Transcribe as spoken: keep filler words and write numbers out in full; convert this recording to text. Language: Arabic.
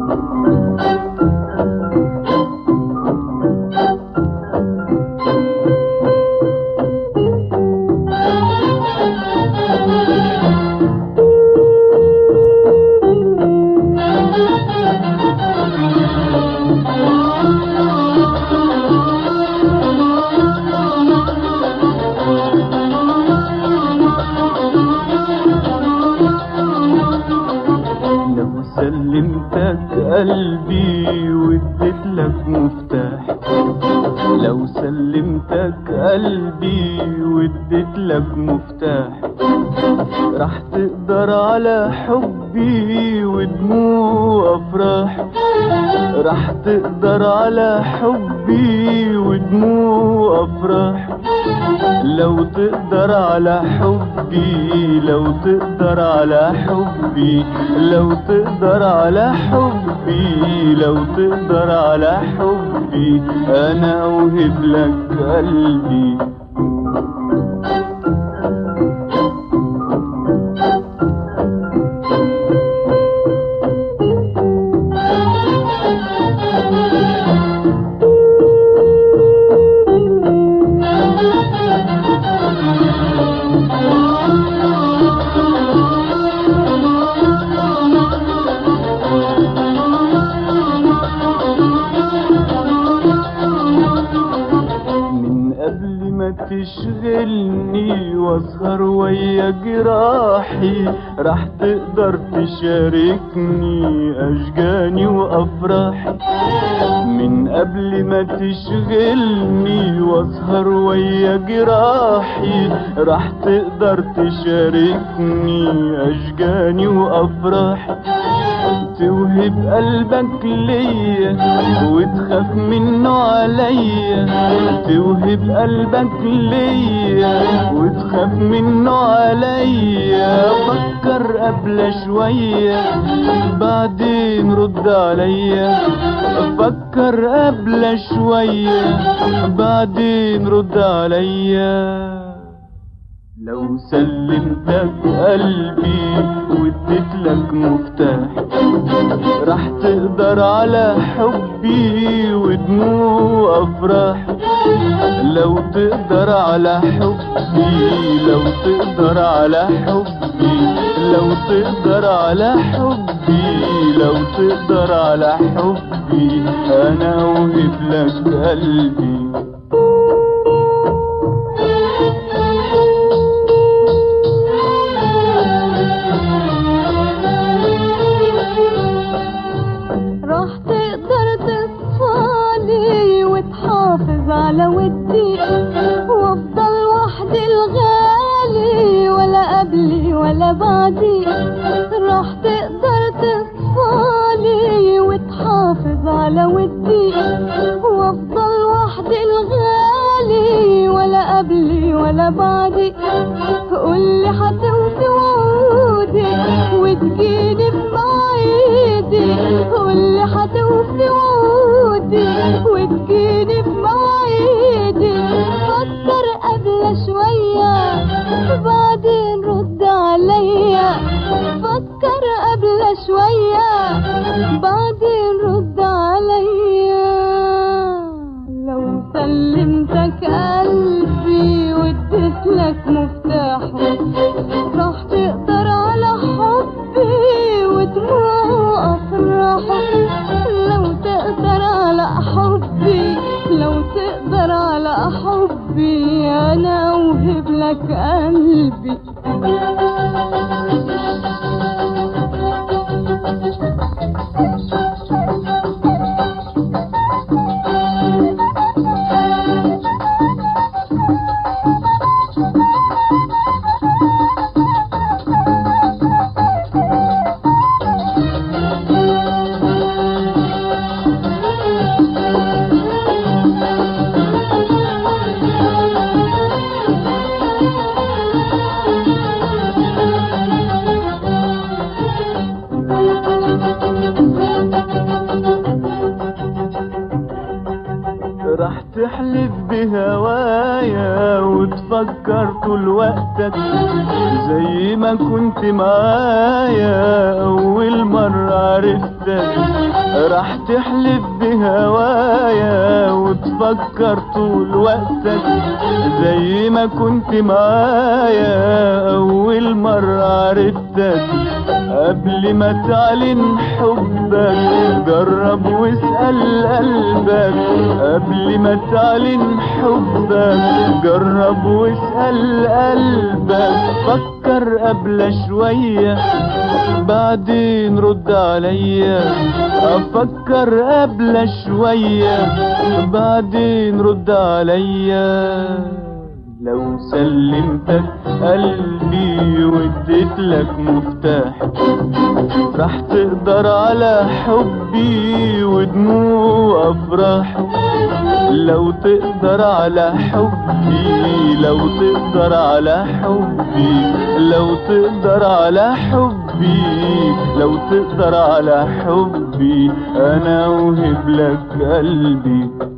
سلمتك قلبي واديت لك مفتاح، لو سلمتك قلبي واديت لك مفتاح، راح تقدر على حبي ودموع افراح، راح تقدر على حبي ودموع افراح، لو تقدر على حبي، لو تقدر على حبي، لو تقدر على حبي، لو تقدر على حبي، انا اوهب لك قلبي. تشغلني واسهر ويا جراحي، راح تقدر تشاركني اشجاني وافراحي، من قبل ما تشغلني واسهر ويا جراحي، راح تقدر تشاركني اشجاني وافراحي، توهب قلبك ليا وتخاف منه عليا، توهب قلبك ليا وتخاف منه عليا، فكر قبل شوية بعدين رد عليا، فكر قبل شوية بعدين رد عليا، لو سلمتك قلبي واديت لك مفتاح، راح تقدر على حبي ودموع افراح، لو تقدر على حبي، لو تقدر على حبي، لو تقدر على حبي، لو تقدر على حبي، انا اوهب لك قلبي. على ودي وافضل وحدي الغالي، ولا قبلي ولا بعدي، راح تقدر تصفالي وتحافظ على ودي، وافضل وحدي الغالي، ولا قبلي ولا بعدي، قولي حتوفي وعودي وتجيني بمواعيدي، قولي حتوفي وعودي وتجيني بمواعيدي، فكر قبل شوية بعدين رد عليا، فكر قبل شوية بعدين رد عليا، لو سلمتك قلبي واديت لك مفتاحه، راح تقدر على حبي ودموع افراحه، لو تقدر على حبي، لو تقدر على حبي، انا اوهب لك قلبي. راح تحلف بهوايا وتفكر طول وقتك زي ما كنت معايا أول مرة عرفتك راح تحلف بهوايا وتفكر طول وقتك زي ما كنت معايا أول مرة عرفتك قبل ما تعلن حبك جرب واسأل قلبك قبل ما تعلن حبك جرب واسأل قلبك فكر قبل شوية بعدين رد عليا افكر قبل شوية بعدين رد عليا لو سلمتك قلبي واديتلك مفتاح راح تقدر على حبي ودموع افراح لو تقدر على حبي لو تقدر على حبي لو تقدر على حبي لو تقدر على حبي انا اوهب لك قلبي